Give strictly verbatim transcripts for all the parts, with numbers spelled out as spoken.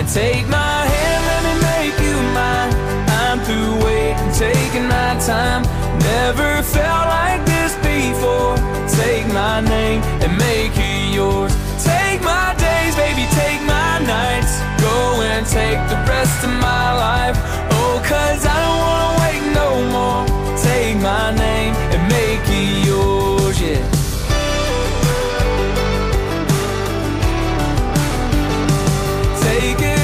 Take my hand, let me make you mine. I'm through waiting, taking my time. Never felt like this before. Take my name and make it yours. Take my days, baby, take my nights. Go and take the rest of my life. Oh, cause I don't wanna wait no more. Take my name and make it yours, yeah. Take it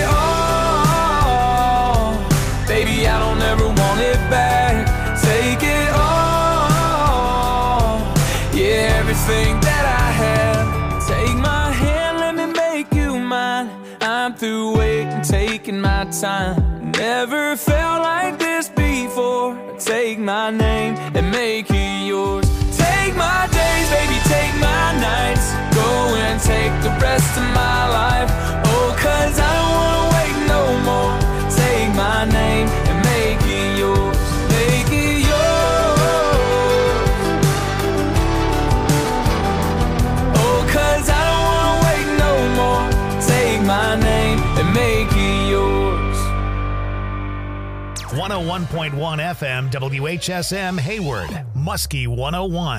all, baby, I don't ever want it back. Take it all, yeah, everything that I have. Take my hand, let me make you mine. I'm through waiting, taking my time. Never felt like this before. Take my name and make it yours. Take my days, baby, take my nights. Go and take the rest of my life. Oh, cause I don't wanna wait no more. Take my name and make it yours. Make it yours. Oh, cause I don't wanna wait no more. Take my name and make it yours. one oh one point one F M W H S M Hayward, Muskie one oh one.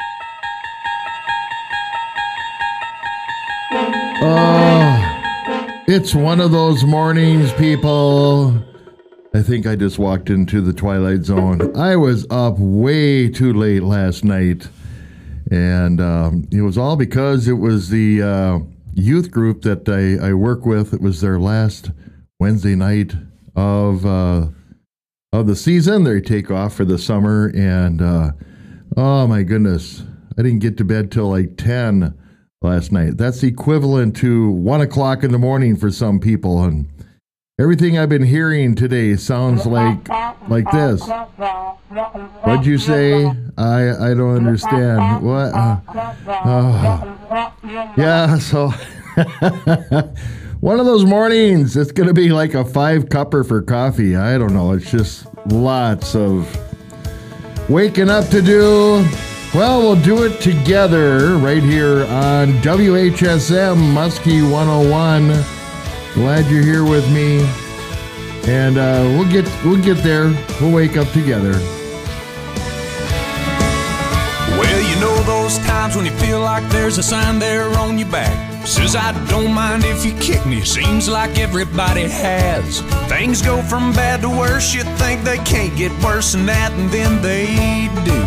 Oh, it's one of those mornings, people. I think I just walked into the Twilight Zone. I was up way too late last night, and um, it was all because it was the uh, youth group that I, I work with. It was their last Wednesday night of uh, of the season. They take off for the summer, and uh, oh my goodness, I didn't get to bed till like ten last night. That's equivalent to one o'clock in the morning for some people, and everything I've been hearing today sounds like like this. What'd you say? I I don't understand. What? Uh, oh. Yeah, so one of those mornings, it's going to be like a five-cupper for coffee. I don't know. It's just lots of waking up to do. Well, we'll do it together right here on W H S M Muskie one oh one. Glad you're here with me, and uh, we'll get we'll get there. We'll wake up together. Well, you know those times when you feel like there's a sign there on your back. Says I don't mind if you kick me. Seems like everybody has. Things go from bad to worse. You think they can't get worse than that, and then they do.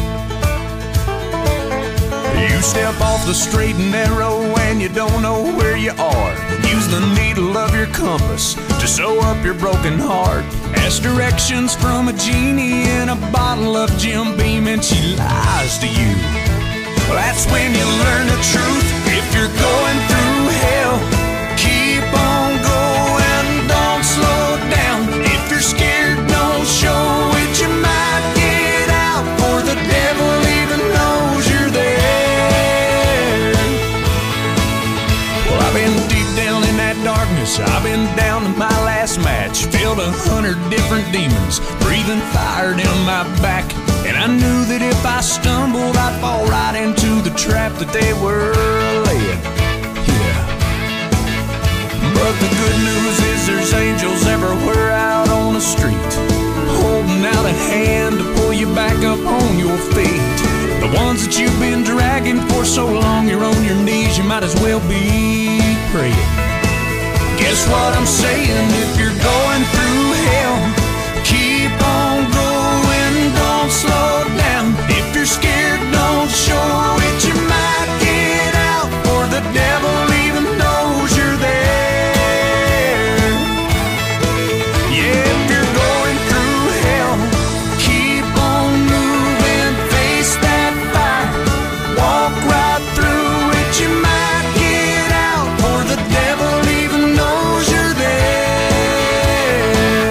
You step off the straight and narrow and you don't know where you are. Use the needle of your compass to sew up your broken heart. Ask directions from a genie in a bottle of Jim Beam and she lies to you. Well, that's when you learn the truth. If you're going through hell, keep on going, don't slow down. If you're scared, don't show it. You might get out, for the devil even knows you're there. Well, I've been deep down in that darkness. I've been down to my last match. Filled a hundred different demons, breathing fire down my back. And I knew that if I stumbled, I'd fall right into the trap that they were laying. Yeah. But the good news is there's angels everywhere out on the street, holding out a hand to pull you back up on your feet. The ones that you've been dragging for so long, you're on your knees, you might as well be praying. Guess what I'm saying? If you're going through hell, keep on going, don't slow down. If you're scared, don't show it. You might get out, for the devil even knows you're there. Yeah, if you're going through hell, keep on moving, face that fire, walk right through it. You might get out, for the devil even knows you're there.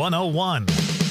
one oh one.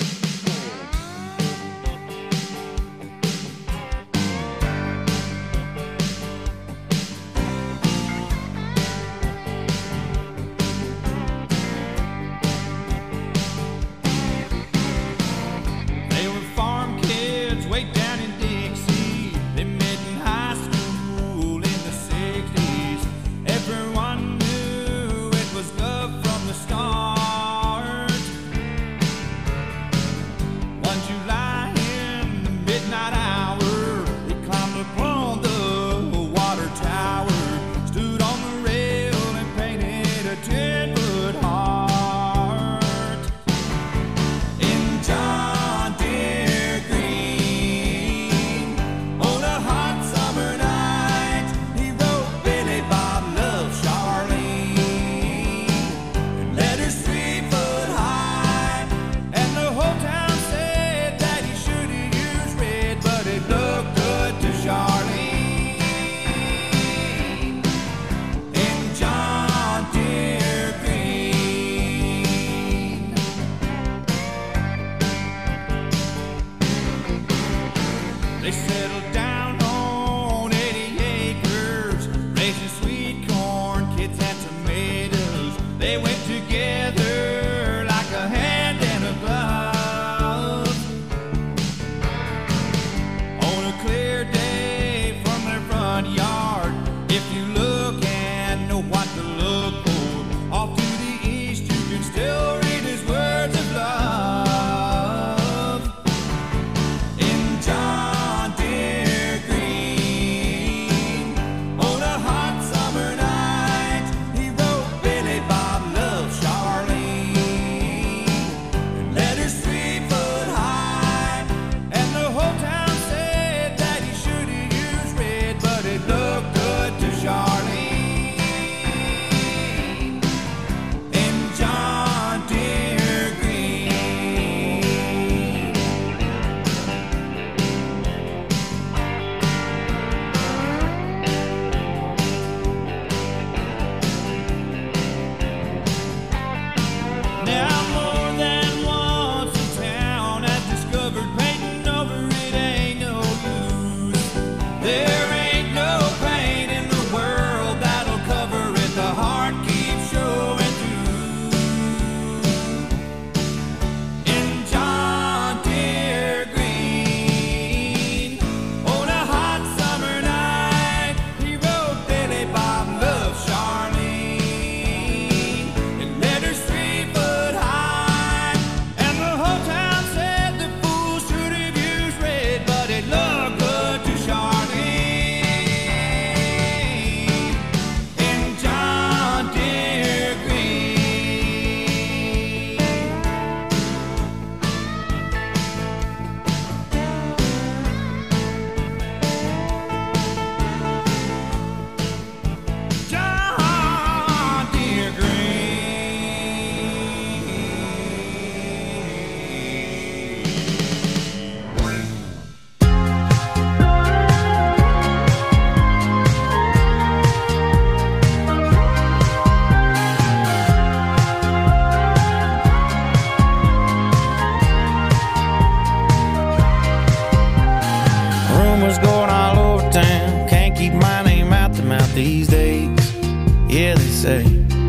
These days, yeah, they say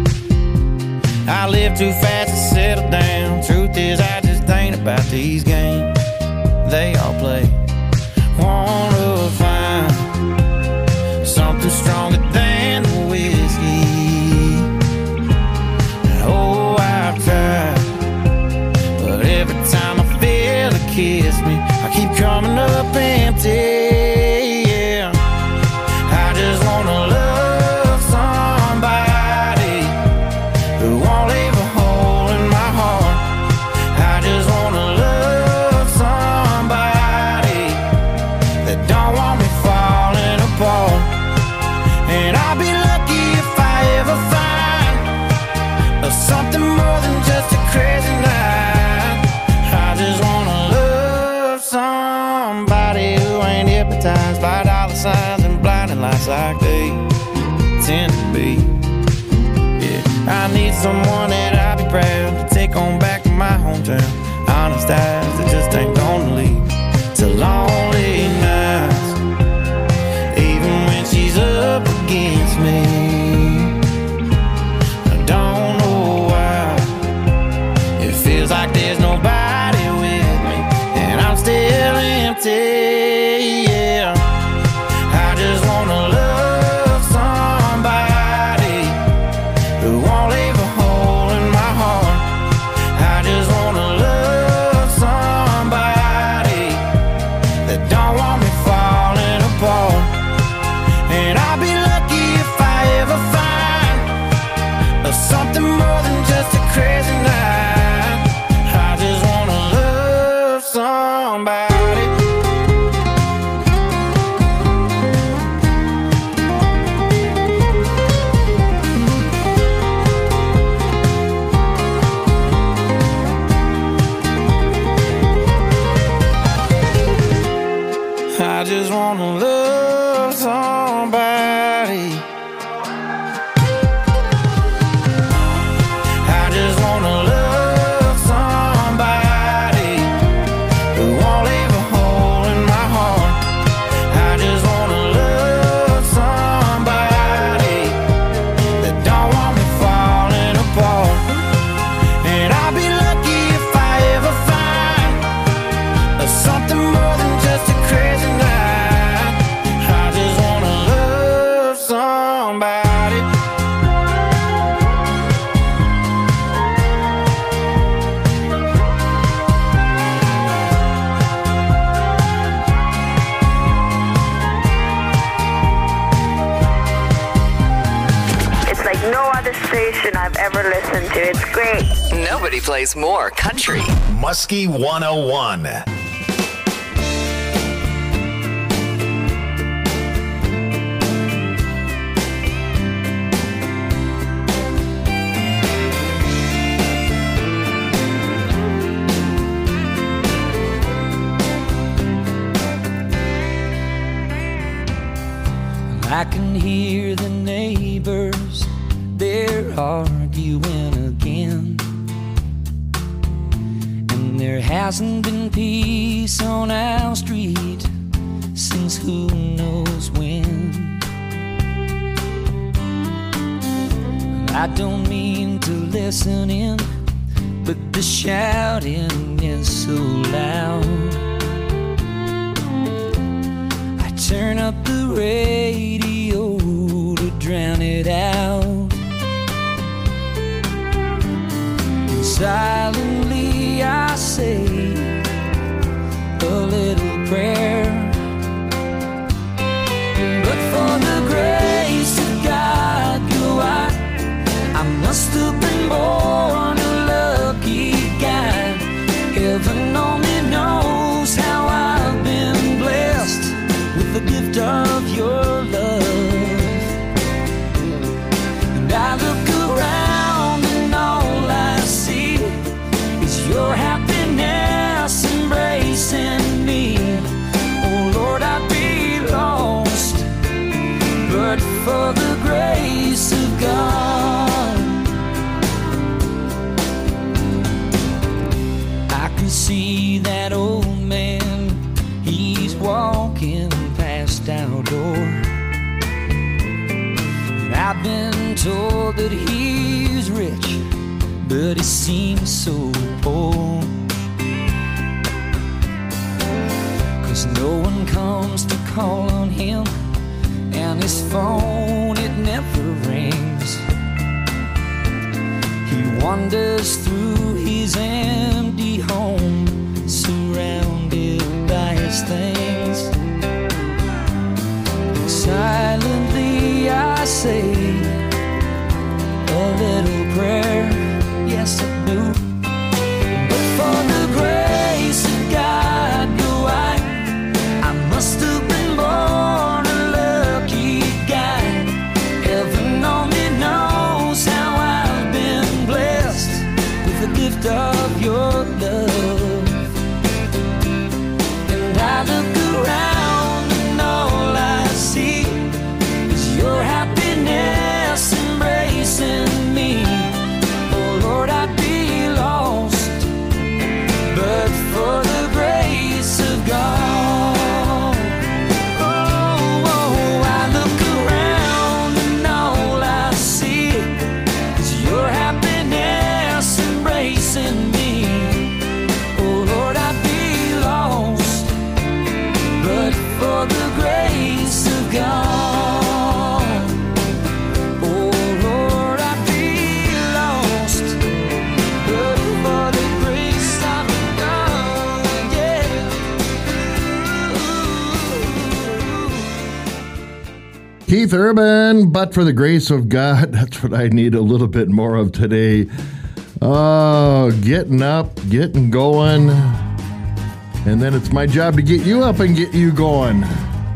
I live too fast to settle down. Truth is, I just ain't about these games they all play. Wanna find something stronger than the whiskey. Oh, I've tried, but every time I feel it kiss me, I keep coming up empty. Like they tend to be. Yeah, I need someone that I'll be proud to take on back to my home downtown. Honest eyes that just ain't gonna lead to lonely nights. Even when she's up against me, I don't know why. It feels like there's nobody with me, and I'm still empty. Yeah, I just wanna love somebody who won't leave a hole in my heart. I just wanna love somebody that don't want me falling apart. And I'll be lucky if I ever find something more than just a crazy night. I just wanna love somebody. I just wanna love somebody. I just wanna love somebody who won't leave a hole in my heart. I just wanna love somebody that don't want me falling apart. And I'll be lucky if I ever find something more than just a crazy night. I just wanna love somebody. It's like no other station I've ever listened to. It's great. Nobody plays more country. Muskie one oh one. I can hear the neighbors, they're arguing again. And there hasn't been peace on our street since who knows when. I don't mean to listen in, but the shouting is so loud. I turn up the radio to drown it out. And silently I say a little prayer. But for the grace of God, go I, I must have been born a lucky guy. Heaven only knows how I've been blessed with the gift of your love. And I look around and all I see is your happiness embracing me. Oh Lord, I'd be lost but for the grace of God. I can see that old man, he's walking past our door. And I've been told that he's rich, but he seems so poor. 'Cause no one comes to call on him, and his phone, it never rings. He wanders through his empty home, surrounded by his things. Silently I say a little prayer, yes I do. But for the grace of God, go I, I must have been born a lucky guy. Heaven only knows how I've been blessed with the gift of your Keith Urban, but for the grace of God, that's what I need a little bit more of today. Oh, getting up, getting going. And then it's my job to get you up and get you going.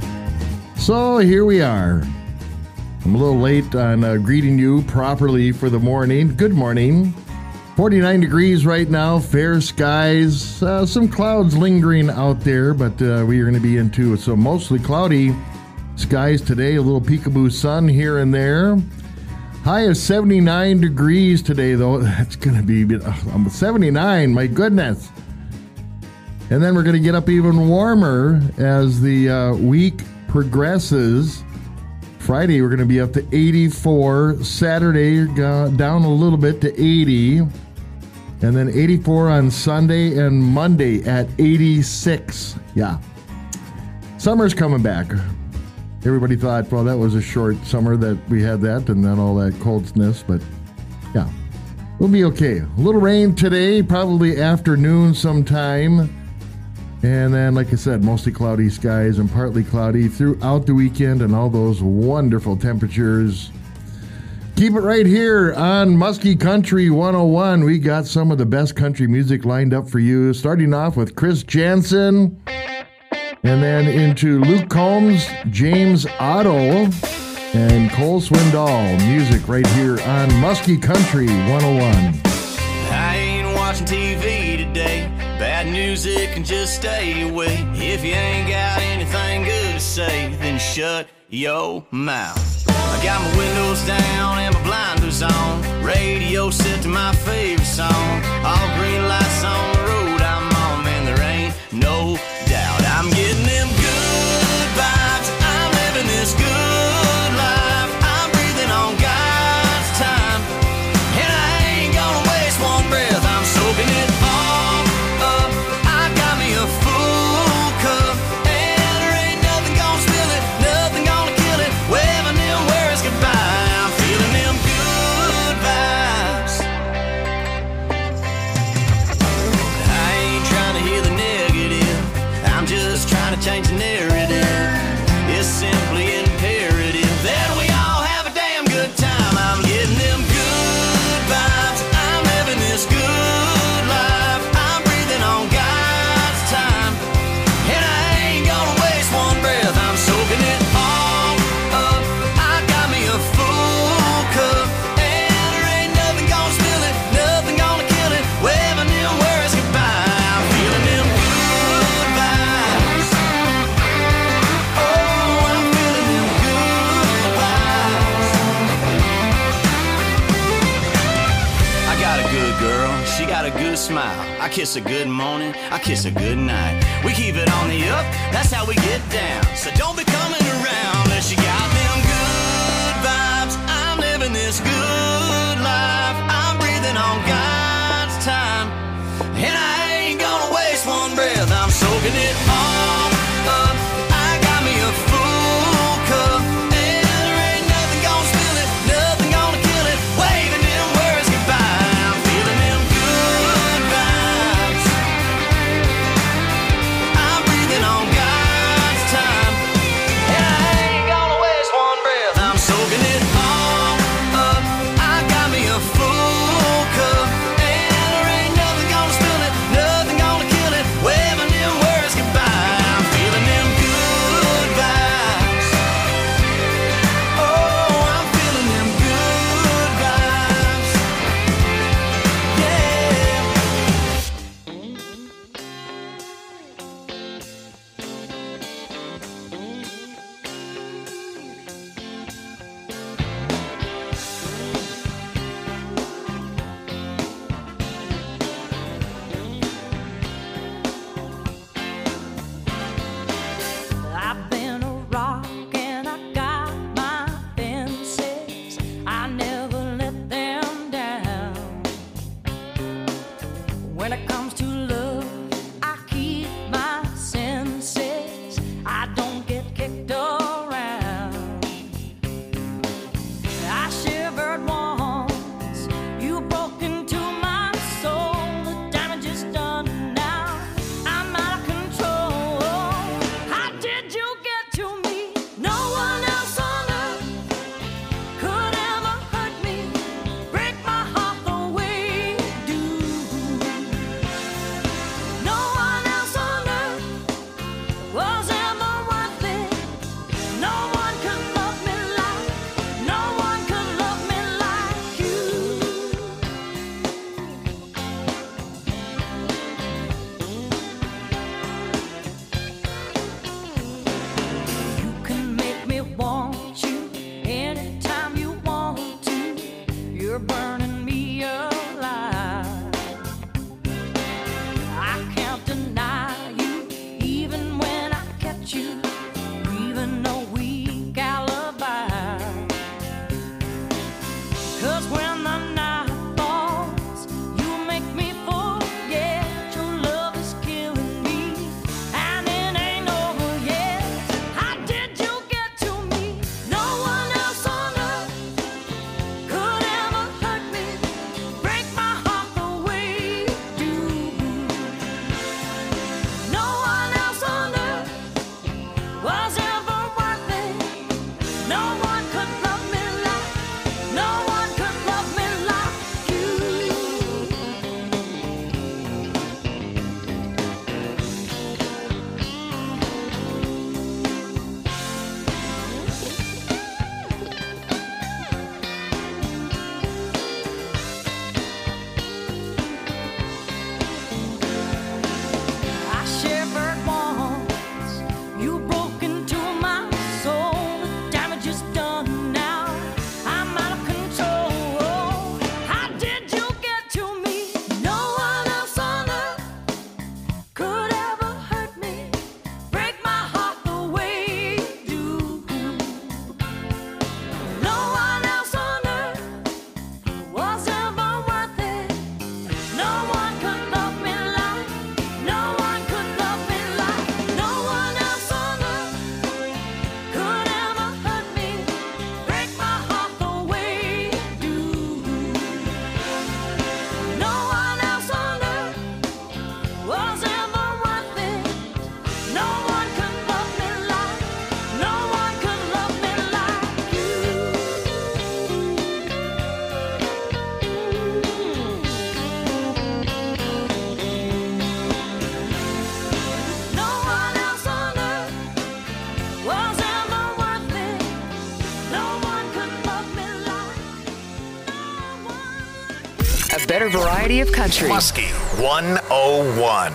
So here we are. I'm a little late on uh, greeting you properly for the morning. Good morning. forty-nine degrees right now, fair skies, uh, some clouds lingering out there, but uh, we are going to be into some mostly cloudy skies today. A little peekaboo sun here and there. High of seventy-nine degrees today, though. That's going to be uh, seventy-nine, my goodness. And then we're going to get up even warmer as the uh, week progresses. Friday, we're going to be up to eighty-four. Saturday, uh, down a little bit to eighty. And then eighty-four on Sunday and Monday at eighty-six. Yeah. Summer's coming back. Everybody thought, well, that was a short summer that we had that and then all that coldness. But, yeah, we'll be okay. A little rain today, probably afternoon sometime. And then, like I said, mostly cloudy skies and partly cloudy throughout the weekend and all those wonderful temperatures. Keep it right here on Muskie Country one oh one. We got some of the best country music lined up for you, starting off with Chris Jansen, and then into Luke Combs, James Otto, and Cole Swindoll. Music right here on Muskie Country one oh one. I ain't watching T V today. Bad music can just stay away. If you ain't got anything good to say, then shut your mouth. I got my windows down and my blinders on. Radio set to my favorite song. All green lights on the road I'm on, man, there ain't no doubt. I'm getting them good vibes. I'm living this good life. I'm breathing on God's time, and I ain't gonna waste one breath. I'm soaking it all up. I got me a full cup, and there ain't nothing gonna spill it, nothing gonna kill it. Waving them words goodbye. I'm feeling them good vibes. I ain't trying to hear the negative. I'm just trying to change the narrative. It's simply imperative that we all have a damn good time. I'm getting them good vibes. I'm living this good life. I'm breathing on God's time, and I ain't gonna waste one breath. I'm soaking it all up. I got me a full cup, and there ain't nothing gonna spill it, nothing gonna kill it. Waving them words goodbye. I'm feeling them good vibes. Oh, I'm feeling them good vibes. I got a good girl, she got a good smile. I kiss her good morning, I kiss her good night. We keep it on the up, that's how we get down. So don't be coming around unless you got them good vibes. I'm living this good life. I'm breathing on God's time, and I ain't gonna waste one breath. I'm soaking it all up. I got me a full cup, and there ain't nothing gonna spill it, nothing gonna kill it. Waving them words goodbye. I'm feeling them good vibes. I'm breathing on God's time, and I ain't gonna waste one breath. I'm soaking it all up. I entire variety of country. Muskie one oh one.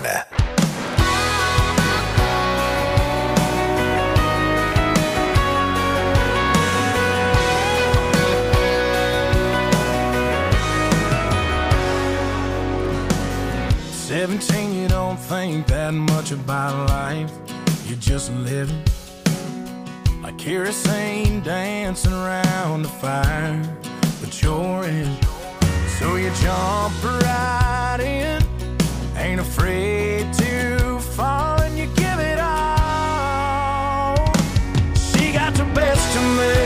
seventeen, you don't think that much about life. You're just living like kerosene dancing around the fire, but you're in. So you jump right in, ain't afraid to fall, and you give it all. She got the best of me.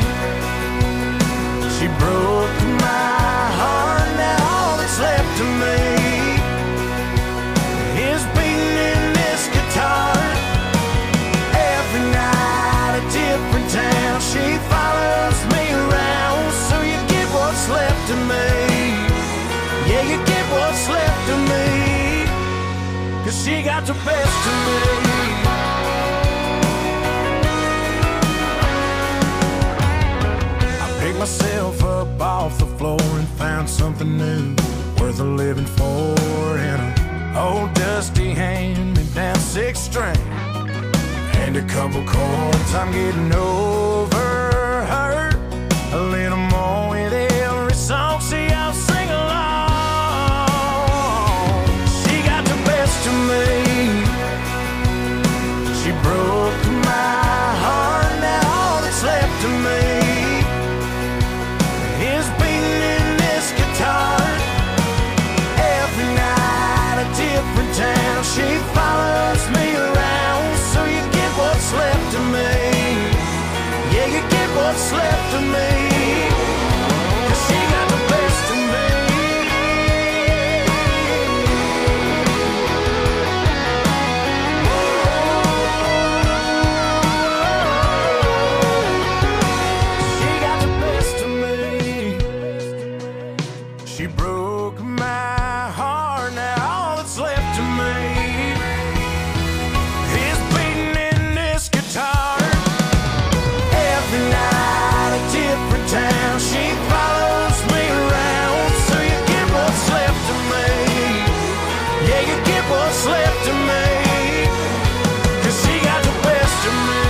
She broke my heart, now all that's left of me is beating in this guitar. Every night a different town, she follows me around. So you get what's left of me. Yeah, you get what's left of me, 'cause she got the best of me. I picked myself up off the floor and found something new, worth a living for, and an old dusty hand-me-down six string and a couple chords. I'm getting over her a little more with every song. See, I'll sing along. She got the best of me. She broke my heart, now all that's left of me is beating in this guitar. Every night a different town, she follows me around. So you get what's left of me. Yeah, you get what's left of me, 'cause she got the best of me. She got the best of me. She broke my heart, now all that's left of me is beating in this guitar. Every night a different town, she follows me around. So you get what's left of me. Yeah, you get what's left of me, 'cause she got the best of me.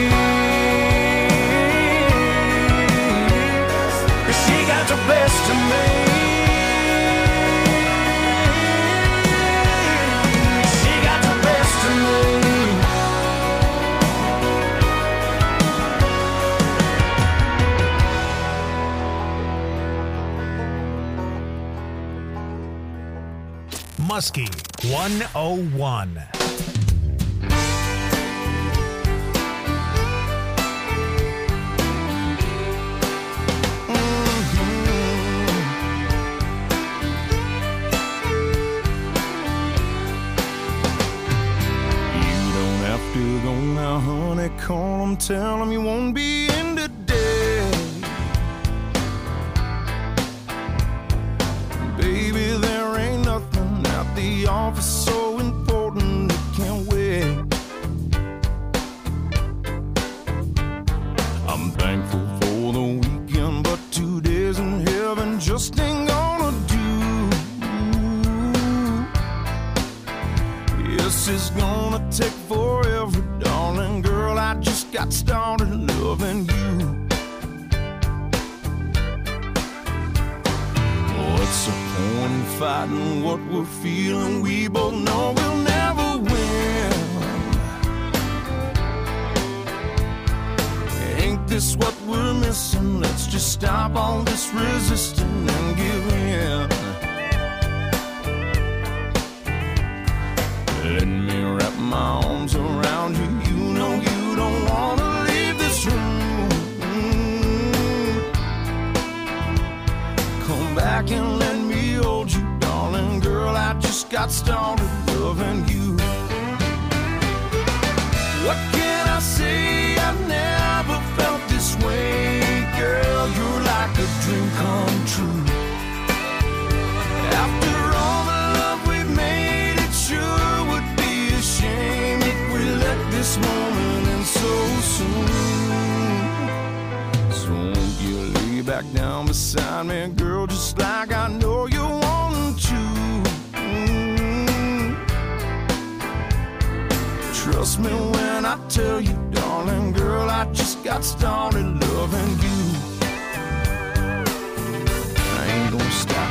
'Cause she got the best of me. She got the best of me. Muskie one oh one. You don't have to go now, honey. Call them, tell them you won't be in today. Baby, there ain't nothing at the office so important it can't wait. I'm thankful for the weekend, but two days in heaven just ain't gonna do. Yes, it's gonna take forever, darling girl. I just got started loving you. What's the point in fighting what we're feeling? We both know we'll never win. Ain't this what we're missing? Let's just stop all this resisting and give in. Let me wrap my arms around you. You know you don't wanna leave this room. Come back and let me hold you, darling girl. I just got started loving you. What can I say? I've never felt this way, girl. You're like a dream come true. After all the love we've made, it sure would be a shame if we let this moment end so soon. So won't you lay back down beside me, girl, just like I know you want. Trust me when I tell you, darling girl, I just got started loving you. I ain't gonna stop.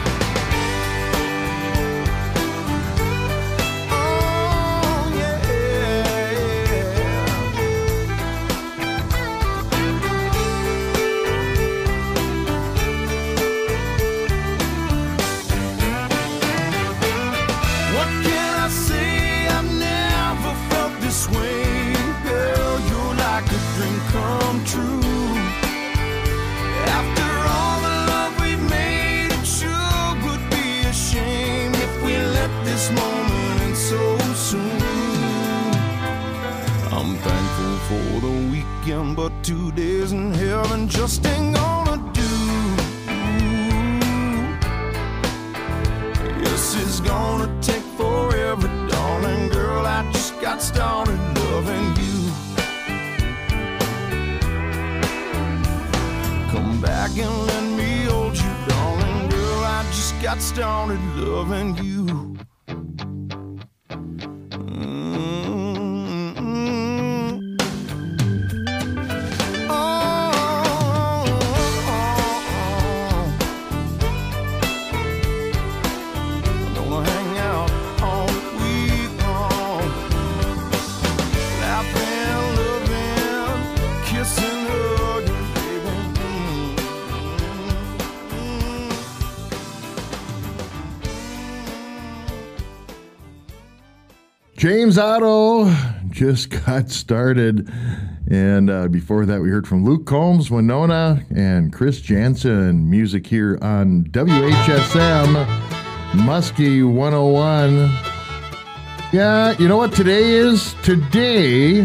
Come true. After all the love we've made, it sure would be a shame if we let this moment end so soon. I'm thankful for the weekend, but two days in heaven just ain't gonna do. Yes, it's gonna take forever, darling girl. I just got started loving you. Back and let me hold you, darling girl. I just got started loving you. James Otto just got started. And uh, before that, we heard from Luke Combs, Winona, and Chris Jansen. Music here on W H S M, Muskie one oh one. Yeah, you know what today is? Today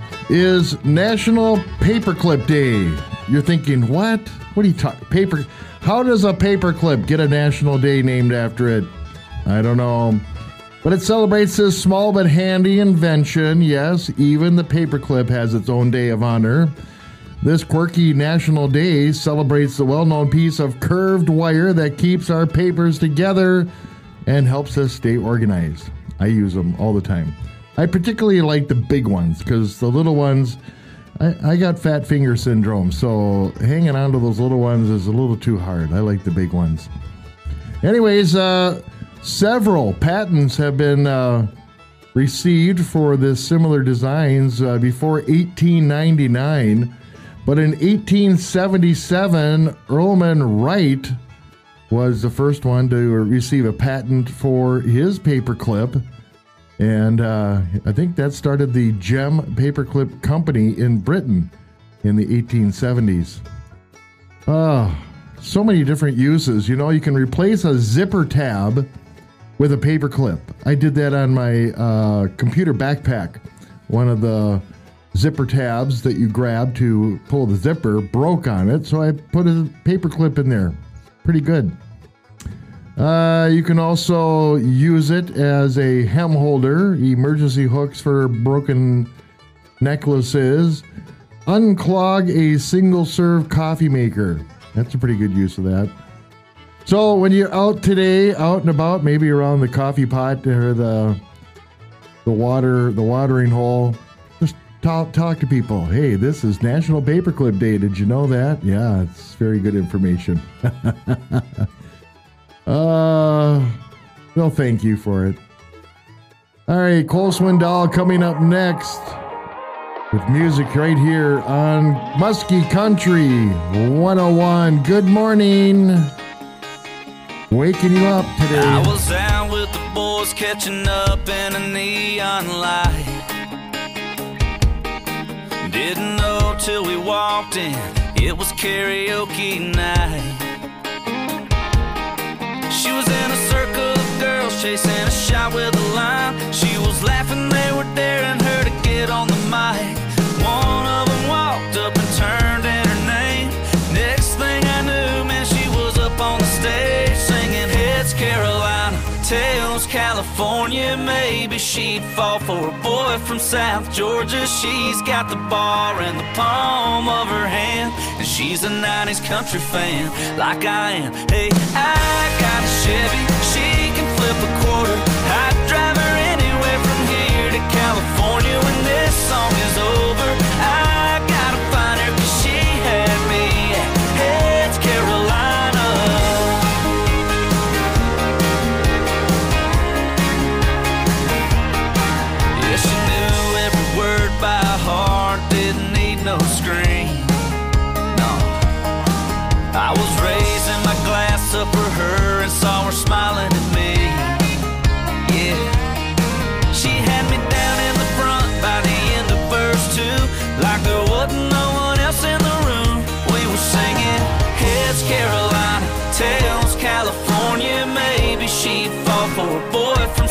is National Paperclip Day. You're thinking, what? What are you talking? Paper? How does a paperclip get a national day named after it? I don't know. But it celebrates this small but handy invention. Yes, even the paperclip has its own day of honor. This quirky national day celebrates the well-known piece of curved wire that keeps our papers together and helps us stay organized. I use them all the time. I particularly like the big ones because the little ones, I, I got fat finger syndrome, so hanging on to those little ones is a little too hard. I like the big ones. Anyways, uh... several patents have been uh, received for this similar designs uh, before eighteen ninety-nine, but in eighteen seventy-seven, Earlman Wright was the first one to receive a patent for his paperclip, and uh, I think that started the Gem Paperclip Company in Britain in the eighteen seventies. Oh, so many different uses. You know, you can replace a zipper tab with a paper clip. I did that on my uh, computer backpack. One of the zipper tabs that you grab to pull the zipper broke on it, so I put a paper clip in there. Pretty good. Uh, you can also use it as a hem holder, emergency hooks for broken necklaces, unclog a single-serve coffee maker. That's a pretty good use of that. So when you're out today, out and about, maybe around the coffee pot or the the water, the watering hole, just talk talk to people. Hey, this is National Paperclip Day. Did you know that? Yeah, it's very good information. uh, well, thank you for it. All right, Cole Swindoll coming up next with music right here on Muskie Country one oh one. Good morning. Waking you up today. I was out with the boys catching up in a neon light. Didn't know till we walked in, it was karaoke night. She was in a circle of girls chasing a shot with a line. She was laughing, they were daring her to get on the mic. One of them walked up and turned in her name. Next thing I knew, man, she was up on the stage singing Heads Carolina, Tails California. Maybe she'd fall for a boy from South Georgia. She's got the bar in the palm of her hand, and she's a nineties country fan like I am. Hey, I got a Chevy, she can flip a quarter. I'd drive her anywhere from here to California.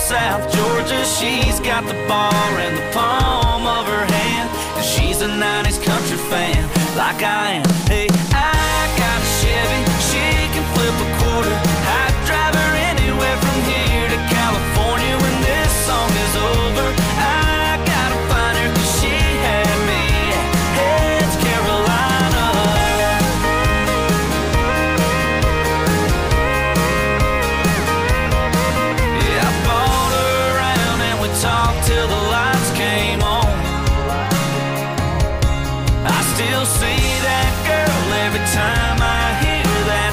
South Georgia. She's got the bar in the palm of her hand, and she's a nineties country fan like I am. Hey, I got a Chevy, she can flip a quarter. I'd drive her anywhere from here to California when this song is over. I gotta find her 'cause she had me at Heads, Carolina. Yeah, I bought her around and we talked till the lights came on. I still see that girl every time I hear that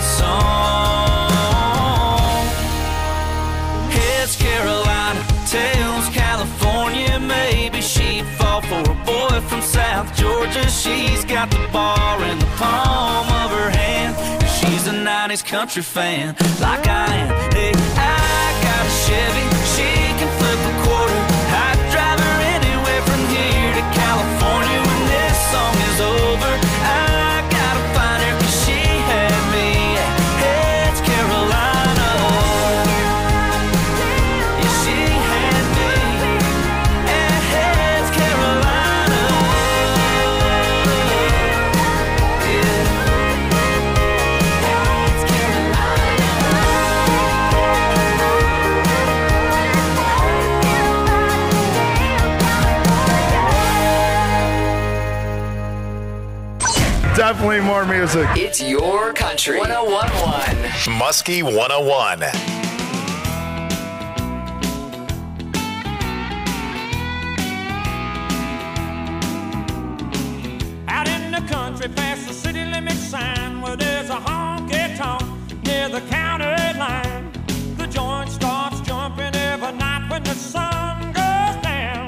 song. Heads, Carolina, tails, California. Maybe she'd fall for a boy from South Georgia. She's got the bar in the palm of her hand, and she's a nineties country fan like I am. Hey, I got a Chevy, she can flip a quarter. I'd drive her anywhere from here to California when this song is over. I gotta find her 'cause she had me at Heads, Carolina. Yeah, she had me at Heads, Carolina. Yeah. Heads, Definitely more music. It's your country. one oh one point one. Muskie one oh one. Out in the country past the city limit sign where there's a honky-tonk near the county line. The joint starts jumping every night when the sun goes down.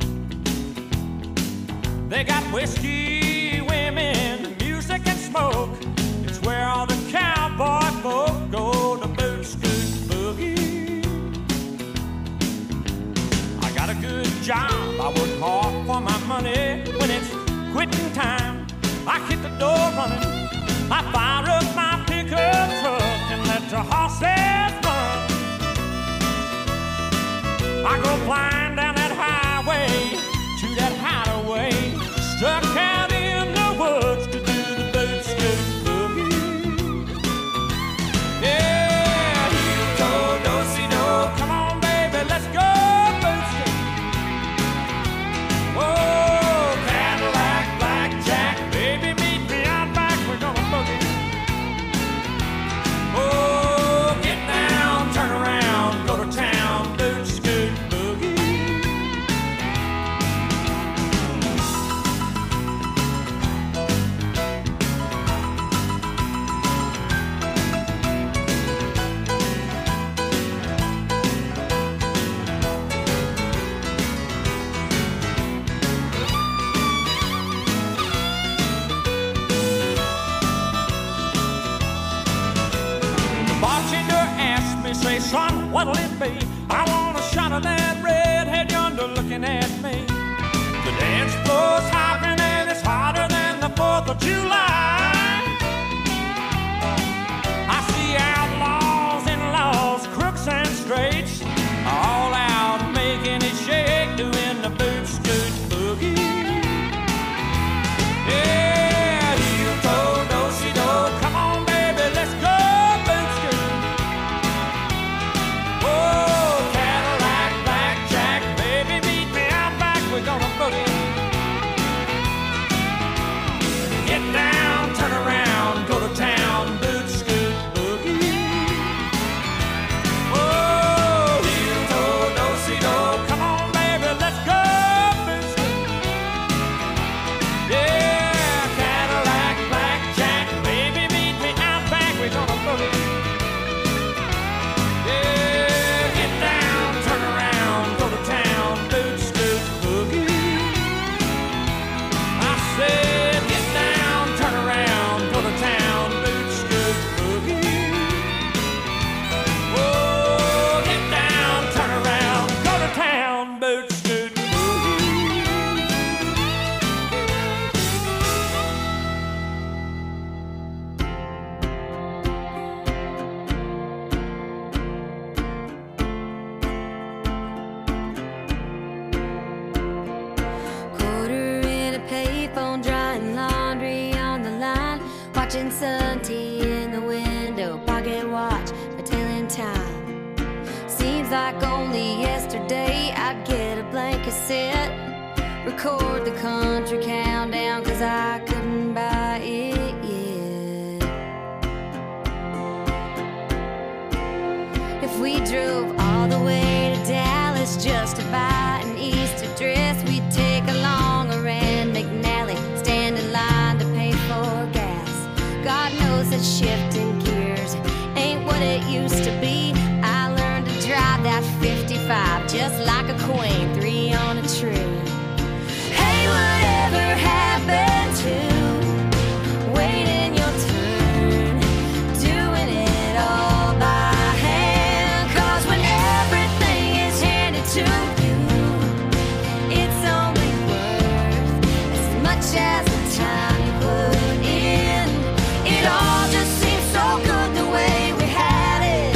They got whiskey, women, music and smoke. It's where all the cowboy folk go to boot, scoot, boogie. I got a good job, I work hard for my money. When it's quitting time, I hit the door running. I fire up my pickup truck and let the horses run. I go flying down that highway to that hideaway, stuck out in the woods to do the boot scoot boogie. Yeah, heel toe, do-si-do, come on baby, let's go boot scoot. Oh, Cadillac, blackjack, baby meet me out back, we're gonna boogie. Oh, get down, turn around, go to town, boot scoot boogie. The bartender asked me, say, son, what'll it be? I want a shot of that redhead yonder looking at me. The dance floor's hopping and it's hotter than the fourth of July. I see outlaws, in-laws, crooks and straights, all out making it shake, doing the boot scoot boogie. Yeah, heel toe, do-si-do, come on baby, let's go boot scoot. Oh, Cadillac, blackjack, baby meet me out back, we're gonna boogie. Get down. blank cassette, record the country countdown, cause I couldn't buy it yet. If we drove all the way to Dallas just to buy an Easter dress, we'd take along a Rand McNally, stand in line to pay for gas. God knows that shifting gears ain't what it used to be. I learned to drive that fifty-five just like a queen, three on a tree. Hey, whatever happened to waiting your turn, doing it all by hand? Cause when everything is handed to you, it's only worth as much as the time you put in. It all just seems so good the way we had it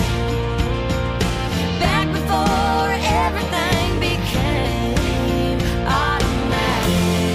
back before everything became automatic.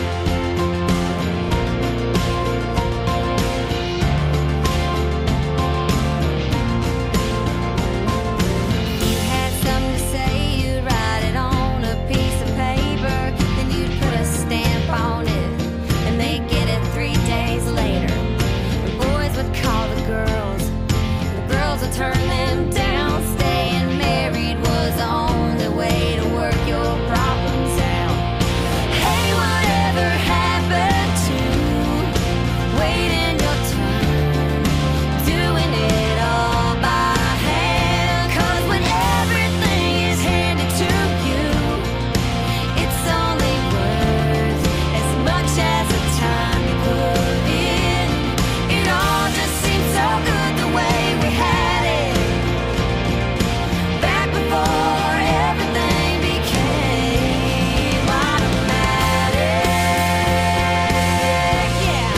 You had something to say, you'd write it on a piece of paper, then you'd put a stamp on it, and they'd get it three days later. The boys would call the girls, and the girls would turn them down. Staying married was the only way to work your problems out. Hey, whatever happened to waiting your turn, doing it all by hand? Cause when everything is handed to you, it's only worth as much as the time you put in. It all just seems so good the way we had it back before everything became automatic. Yeah.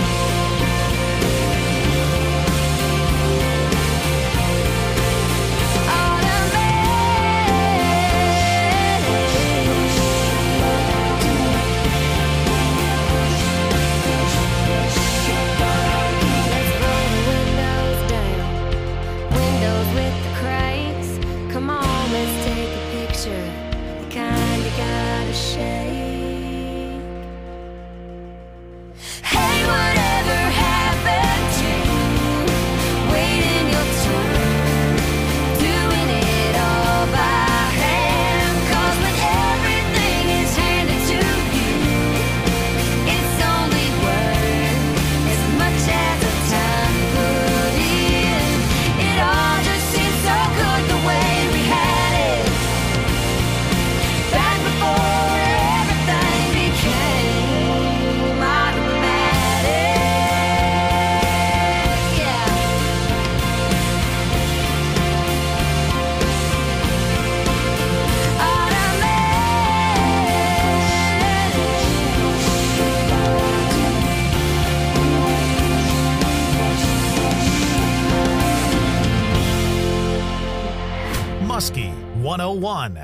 Let's roll the windows down, windows with the cranks. Come on, let's take a picture, the kind you gotta shake. Hey, whatever happened to waiting your turn, doing it all by hand? Cause when everything is handed to you, it's only worth as much as the time you put in. It all just seems so good the way we had it back before everything became automatic. Yeah. Muskie one oh one.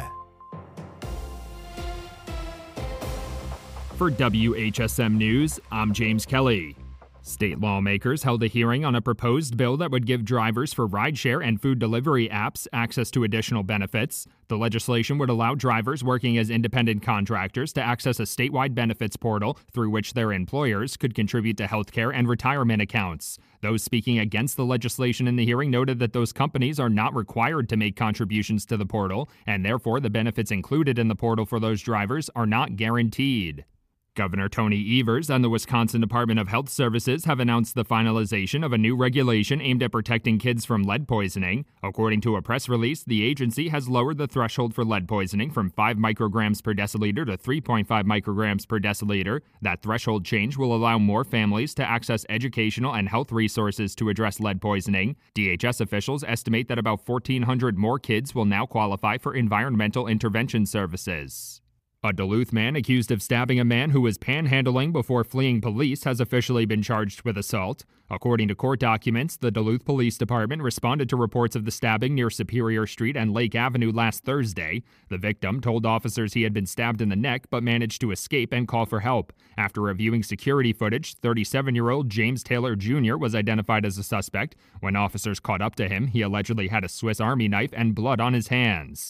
For W H S M News, I'm James Kelly. State lawmakers held a hearing on a proposed bill that would give drivers for rideshare and food delivery apps access to additional benefits. The legislation would allow drivers working as independent contractors to access a statewide benefits portal through which their employers could contribute to healthcare and retirement accounts. Those speaking against the legislation in the hearing noted that those companies are not required to make contributions to the portal, and therefore the benefits included in the portal for those drivers are not guaranteed. Governor Tony Evers and the Wisconsin Department of Health Services have announced the finalization of a new regulation aimed at protecting kids from lead poisoning. According to a press release, the agency has lowered the threshold for lead poisoning from five micrograms per deciliter to three point five micrograms per deciliter. That threshold change will allow more families to access educational and health resources to address lead poisoning. D H S officials estimate that about fourteen hundred more kids will now qualify for environmental intervention services. A Duluth man accused of stabbing a man who was panhandling before fleeing police has officially been charged with assault. According to court documents, the Duluth Police Department responded to reports of the stabbing near Superior Street and Lake Avenue last Thursday. The victim told officers he had been stabbed in the neck but managed to escape and call for help. After reviewing security footage, thirty-seven-year-old James Taylor Junior was identified as a suspect. When officers caught up to him, he allegedly had a Swiss Army knife and blood on his hands.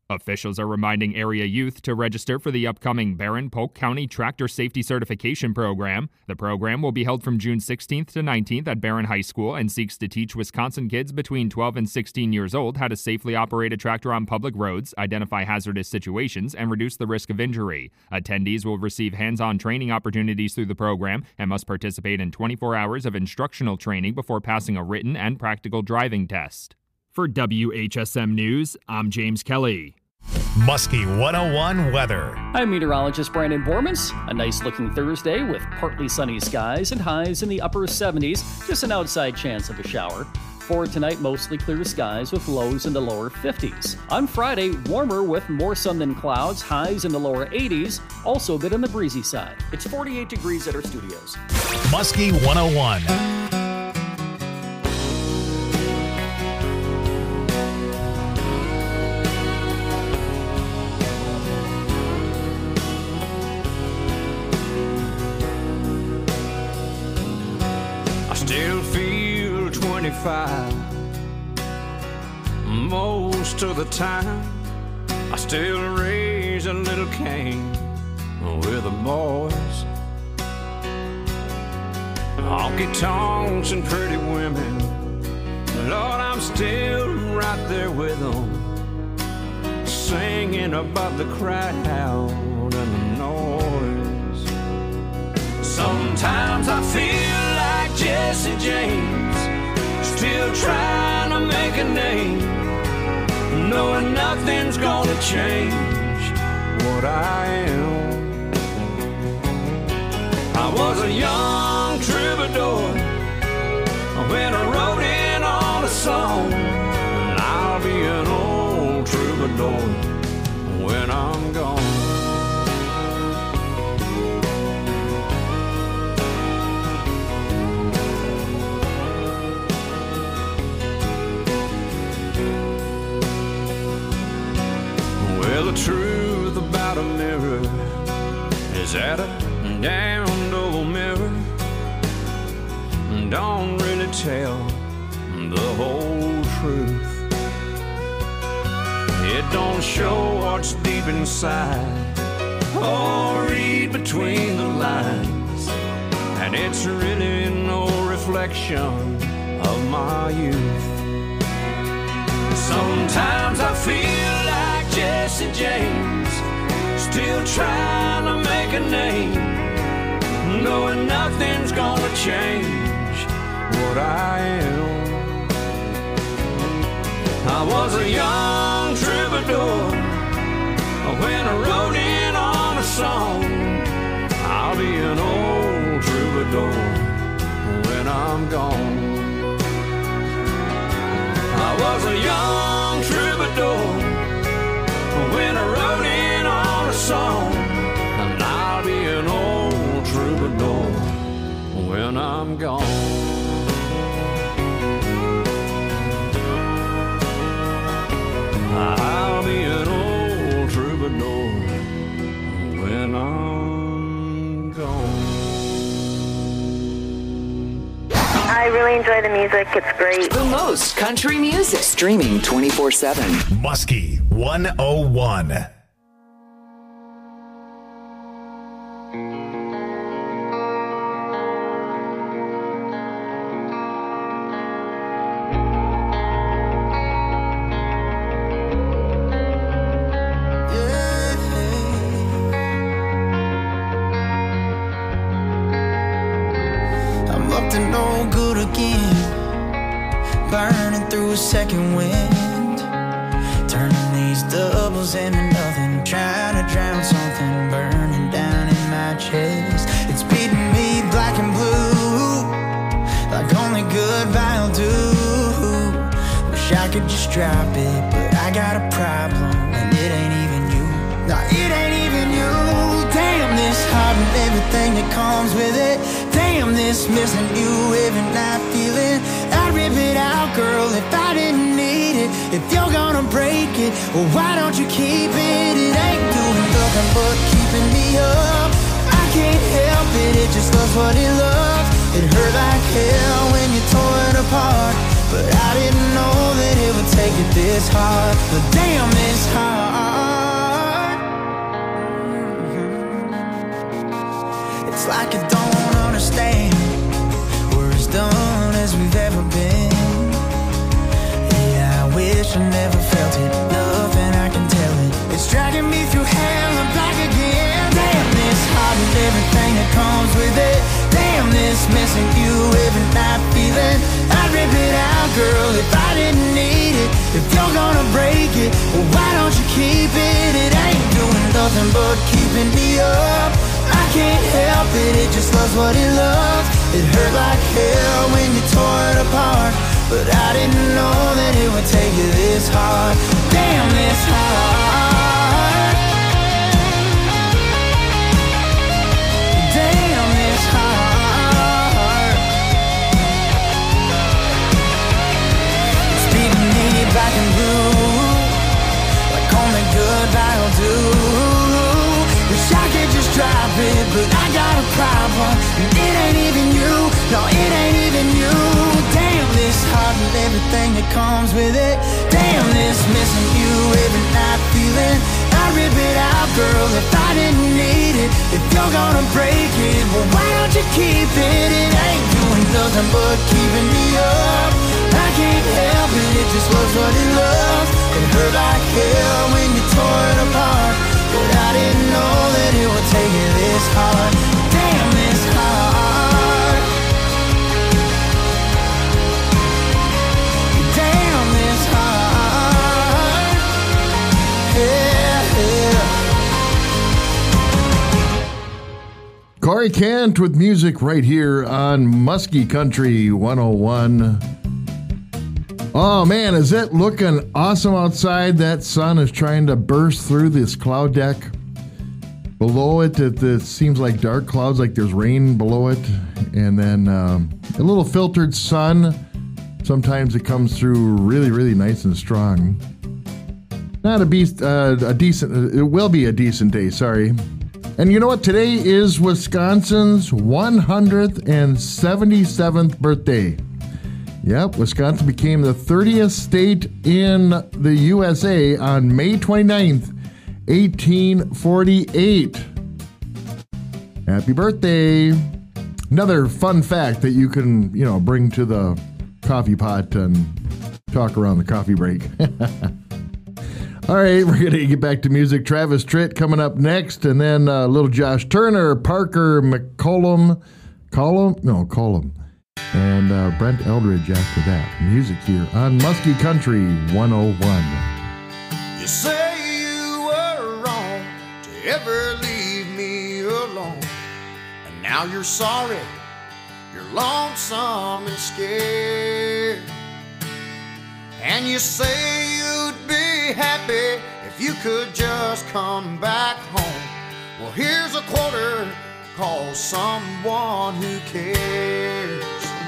Officials are reminding area youth to register for the upcoming Barron Polk County Tractor Safety Certification Program. The program will be held from June sixteenth to nineteenth at Barron High School and seeks to teach Wisconsin kids between twelve and sixteen years old how to safely operate a tractor on public roads, identify hazardous situations, and reduce the risk of injury. Attendees will receive hands-on training opportunities through the program and must participate in twenty-four hours of instructional training before passing a written and practical driving test. For W H S M News, I'm James Kelly. Muskie one oh one weather. I'm meteorologist Brandon Bormans. A nice looking Thursday with partly sunny skies and highs in the upper seventies, just an outside chance of a shower. For tonight, mostly clear skies with lows in the lower fifties. On Friday, warmer with more sun than clouds, highs in the lower eighties, also a bit on the breezy side. It's forty-eight degrees at our studios. Muskie one oh one. Still feel twenty-five most of the time. I still raise a little Cain with the boys. Honky tonks and pretty women, Lord, I'm still right there with them, singing about the crowd and the noise. Sometimes I feel like Jesse James, still trying to make a name, knowing nothing's gonna change what I am. I was a young troubadour when I wrote in on a song, and I'll be an old troubadour when I'm gone. Well, the truth about a mirror is that a damned old mirror don't really tell the whole truth. It don't show what's deep inside or read between the lines, and it's really no reflection of my youth. Sometimes I feel like Jesse James, still trying to make a name, knowing nothing's gonna change what I am. I was a young troubadour when I wrote in on a song. I'll be an old troubadour when I'm gone. I was a young troubadour when I wrote in on a song, and I'll be an old troubadour when I'm gone. I'll be an old troubadour when I'm gone. I really enjoy the music. It's great. The most country music. Streaming twenty-four seven. Muskie one oh one. Burning through a second wind, turning these doubles into nothing, trying to drown something burning down in my chest. It's beating me black and blue, like only goodbye will do. Wish I could just drop it, but I got a problem, and it ain't even you. No, it ain't even you. Damn this heart and everything that comes with it. Damn this missing you every night feeling. I'd rip it out, girl, if I didn't need it. If you're gonna break it, well, why don't you keep it? It ain't doing nothing but keeping me up. I can't help it, it just loves what it loves. It hurt like hell when you tore it apart, but I didn't know that it would take it this hard. But damn this hard. It's like I don't understand. We're as done as we've ever been. Yeah, I wish I never felt it. Nothing I can tell it. It's dragging me through hell and back again. Damn this heart and everything that comes with it. Damn this missing you every night feeling. I'd rip it out, girl, if I didn't need it. If you're gonna break it, well, why don't you keep it? It ain't doing nothing but keeping me up. I can't help it, it just loves what it loves. It hurt like hell when you tore it apart, but I didn't know that it would take you this hard. Damn this hard. Damn this hard. It's beating me back and blue, like only goodbye will do. Wish I could just drop it, but I got a problem. And it ain't even you, no, it ain't even you. Damn this heart and everything that comes with it. Damn this missing you every night feeling. I'd rip it out, girl, if I didn't need it. If you're gonna break it, well, why don't you keep it? It ain't doing nothing but keeping me up. I can't help it, it just loves what it loves. It hurt like hell when you tore it apart, but I didn't know that it would take you this hard. Damn this hard. Damn this hard. Yeah, yeah. Corey Kent with music right here on Muskie Country one oh one. Oh man, is it looking awesome outside? That sun is trying to burst through this cloud deck. Below it, it, it seems like dark clouds, like there's rain below it. And then um, a little filtered sun. Sometimes it comes through really, really nice and strong. Not a beast, uh, a decent, it will be a decent day, sorry. And you know what? Today is Wisconsin's one hundred seventy-seventh birthday. Yep, Wisconsin became the thirtieth state in the U S A on May twenty-ninth, eighteen forty-eight. Happy birthday. Another fun fact that you can, you know, bring to the coffee pot and talk around the coffee break. All right, we're going to get back to music. Travis Tritt coming up next, and then uh, little Josh Turner, Parker McCollum, Collum? No, Collum. And uh, Brent Eldridge after that. Music here on Muskie Country one oh one. You say you were wrong to ever leave me alone, and now you're sorry, you're lonesome and scared. And you say you'd be happy if you could just come back home. Well, here's a quarter, call someone who cares.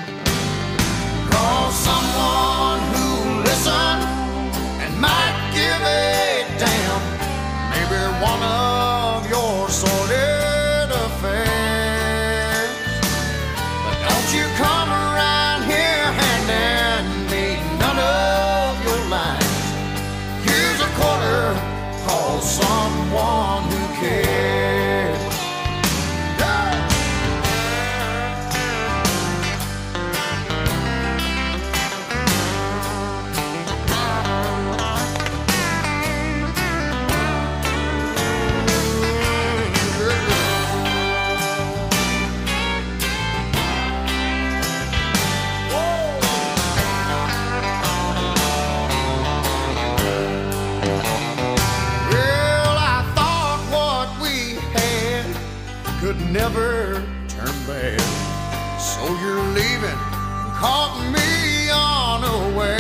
Call someone who'll listen and might give a damn. Maybe one of your sordid affairs. But don't you come around here handing me none of your lines. Here's a quarter, call someone who cares. Never turn bad, so you're leaving and caught me unaware.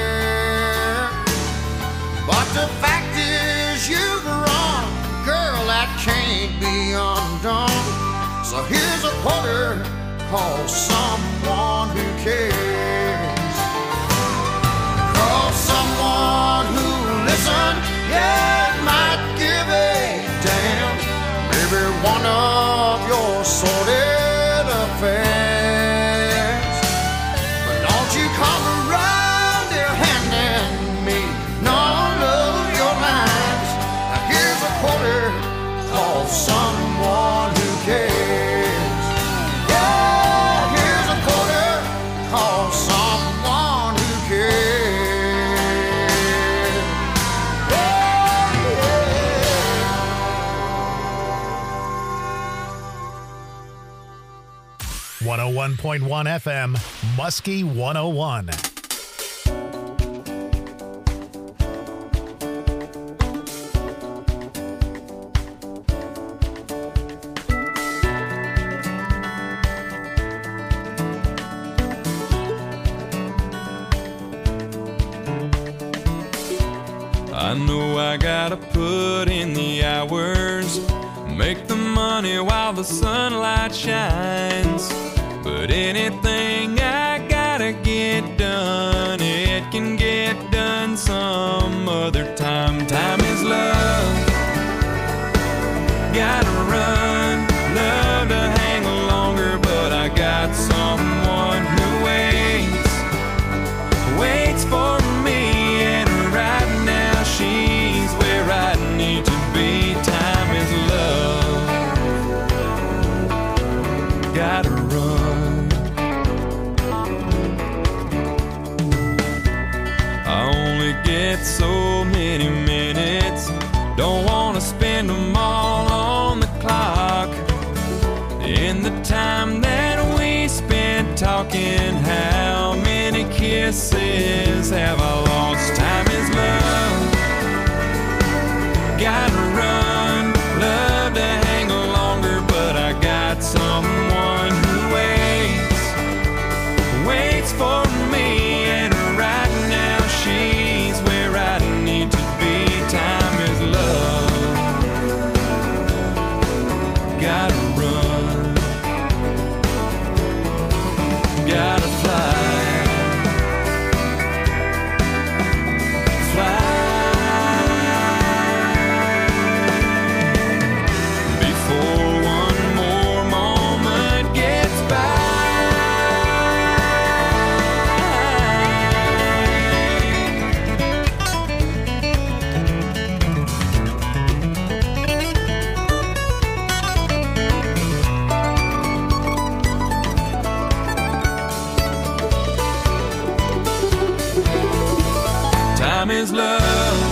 But the fact is you've run, girl, that can't be undone. So here's a quarter, call someone who cares. Call someone who'll listen, yeah, might give a damn. Maybe one of your sordid affairs. But don't you come around here handing me none of your lines. Now here's a quarter, call someone who cares. one oh one point one F M, Muskie one oh one. I know I gotta put in the hours, make the money while the sunlight shines. But anything I gotta get done, it can get done some other time. Time is love, gotta run, love to hang longer, but I got someone who waits, waits for me. She's where I need to be. Time is love, gotta run. I only get so many minutes, don't wanna spend them all on the clock. In the time that we spent talking, how many kisses have I lost? Time is love, gotta run, love to hang longer, but I got someone who waits, waits for me, and right now she's where I need to be. Time is love, gotta run, gotta fly. Time is love,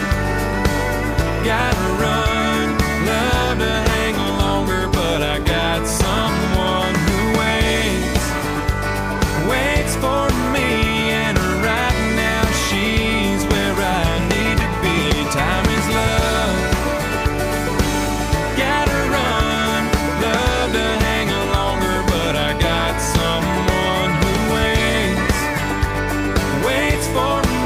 gotta run, love to hang longer, but I got someone who waits, waits for me, and right now she's where I need to be. Time is love, gotta run, love to hang longer, but I got someone who waits, waits for me.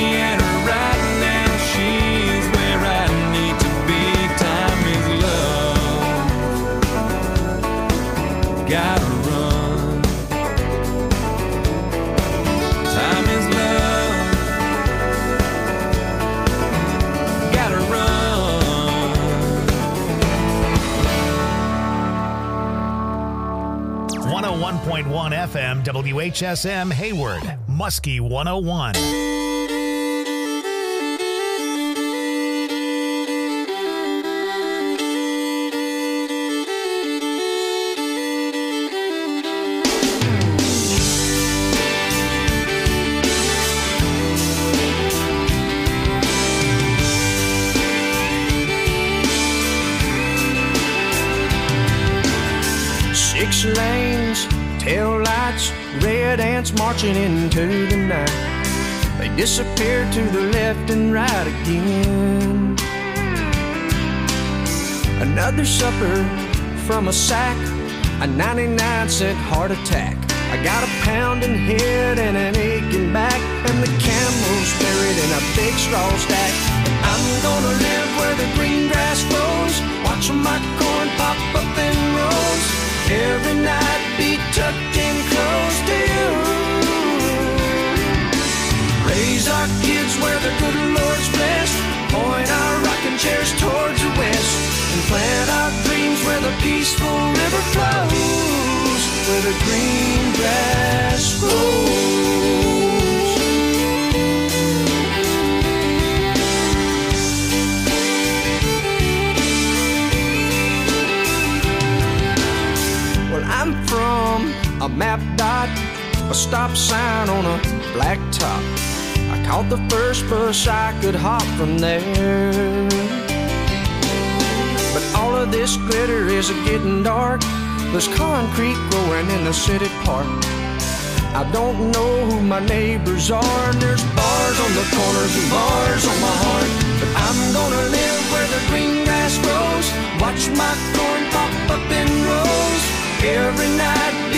Gotta run. Time is love, gotta run. one oh one point one F M, W H S M, Hayward, Muskie one oh one. Six lanes, tail lights, red ants marching into the night. They disappear to the left and right again. Another supper from a sack, a ninety-nine cent heart attack. I got a pounding head and an aching back, and the camel's buried in a big straw stack. I'm gonna live where the green grass grows, watching my corn pop up in rows. Every night be tucked in close to you. Raise our kids where the good Lord's blessed, point our rocking chairs towards the west, and plant our dreams where the peaceful river flows, where the green grass grows. I'm from a map dot, a stop sign on a black top. I caught the first bus I could hop from there. But all of this glitter is a getting dark, There's concrete growing in the city park. I don't know who my neighbors are, and there's bars on the corners and bars on my heart. But I'm gonna live where the green grass grows, watch my corn pop up in rows every night.